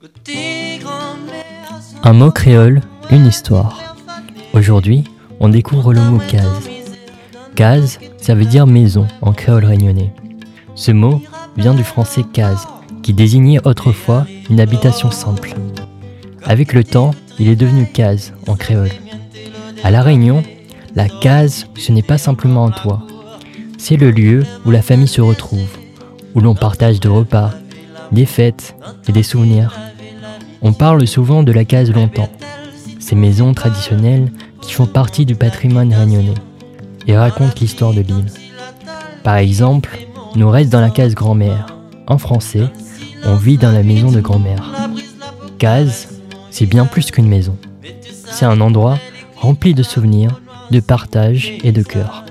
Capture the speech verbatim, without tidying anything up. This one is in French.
Un mot créole, une histoire. Aujourd'hui, on découvre le mot case. Case, ça veut dire maison en créole réunionnais. Ce mot vient du français case, qui désignait autrefois une habitation simple. Avec le temps, il est devenu case en créole. À La Réunion, la case, ce n'est pas simplement un toit. C'est le lieu où la famille se retrouve, où l'on partage des repas, des fêtes et des souvenirs. On parle souvent de la case longtemps, ces maisons traditionnelles qui font partie du patrimoine réunionnais et racontent l'histoire de l'île. Par exemple, nous reste dans la case grand-mère. En français, on vit dans la maison de grand-mère. Case, c'est bien plus qu'une maison. C'est un endroit rempli de souvenirs, de partage et de cœur.